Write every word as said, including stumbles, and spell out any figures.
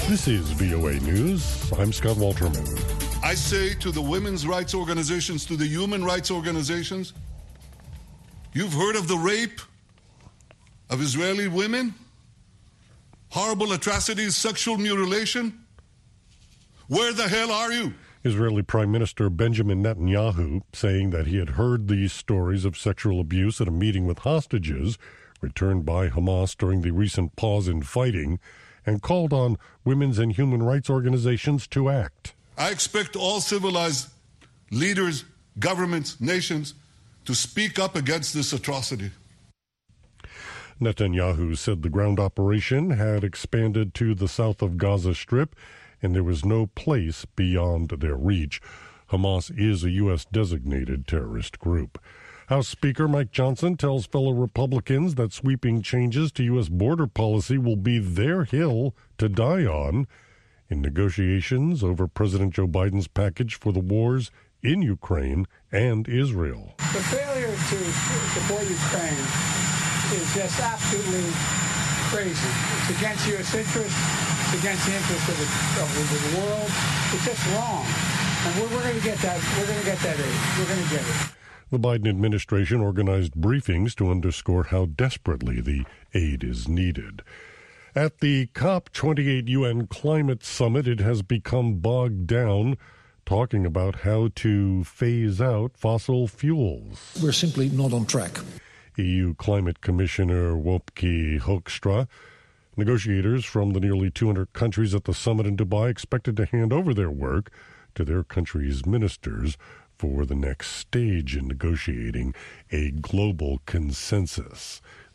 This is V O A News. I'm Scott Walterman. I say to the women's rights organizations, to the human rights organizations, you've heard of the rape of Israeli women? Horrible atrocities, sexual mutilation? Where the hell are you? Israeli Prime Minister Benjamin Netanyahu saying that he had heard these stories of sexual abuse at a meeting with hostages returned by Hamas during the recent pause in fighting, and called on women's and human rights organizations to act. I expect all civilized leaders, governments, nations to speak up against this atrocity. Netanyahu said the ground operation had expanded to the south of Gaza Strip and there was no place beyond their reach. Hamas is a U S designated terrorist group. House Speaker Mike Johnson tells fellow Republicans that sweeping changes to U S border policy will be their hill to die on in negotiations over President Joe Biden's package for the wars in Ukraine and Israel. The failure to support Ukraine is just absolutely crazy. It's against U S interests. It's against the interests of the, of the world. It's just wrong. And we're, we're going to get that. We're going to get that aid. We're going to get it. The Biden administration organized briefings to underscore how desperately the aid is needed. At the COP twenty-eight U N Climate Summit, it has become bogged down talking about how to phase out fossil fuels. We're simply not on track. E U Climate Commissioner Wopke Hoekstra. Negotiators from the nearly two hundred countries at the summit in Dubai expected to hand over their work to their country's ministers for the next stage in negotiating a global consensus.